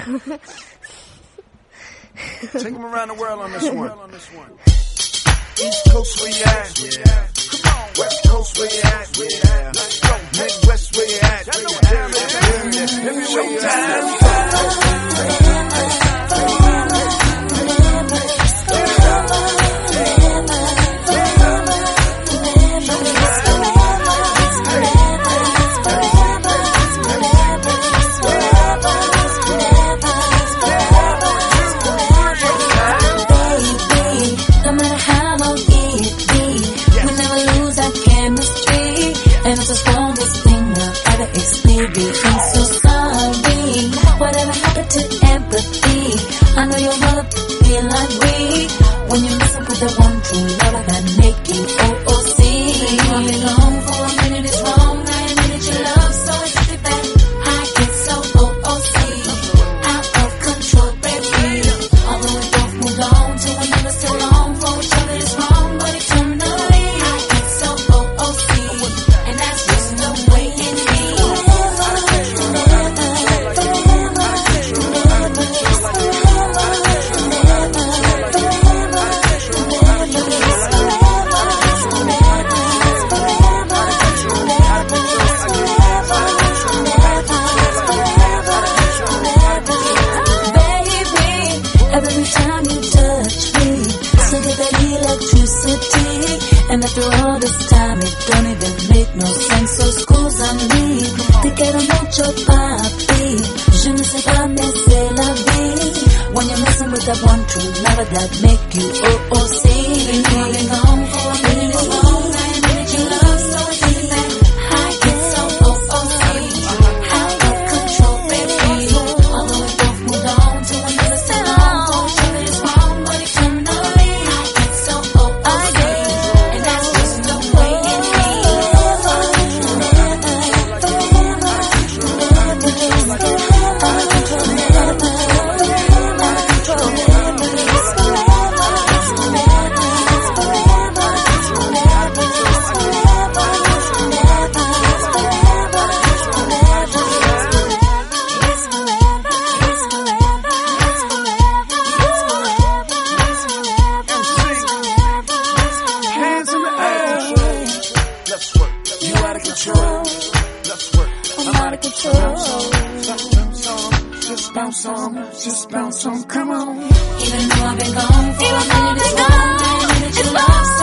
Take them around the world on this one. East Coast where you at? Yeah. Come on. West Coast where you at? Yeah. Let's go. Midwest where you at? Everywhere you and it's the strongest thing I've ever experienced. I'm so sorry, whatever happened to empathy? I know you'll never feel like we when you're messing with the one true love that make you OOC. I've been long for a minute, it's wrong. I admit your love, so it's take it back. I get so OOC, out of control, baby. Although we both moved on to another so long for each other, it's wrong, but eternally I get so OOC. And that's just the way it is. Baby, every time you touch me, so get that electricity. And after all this time, it don't even make no sense. So scusami, te quiero mucho, papi. Je ne sais pas, mais c'est la vie. When you're messing with that one true lover that make you OOC. Been calling home for a minute, it's wrong. I admit your love, so I take it back. I get so OOC, out of control, baby. Although we both moved on to another so long for each other, it's wrong, but eternally I get so OOC. And that's just the way it Hands in the air. Let's work. You out of control. Let's work. I'm out of control. Just bounce on. Just bounce on. Come on. Even though I've been gone for a minute, it's wrong. I admit your love, so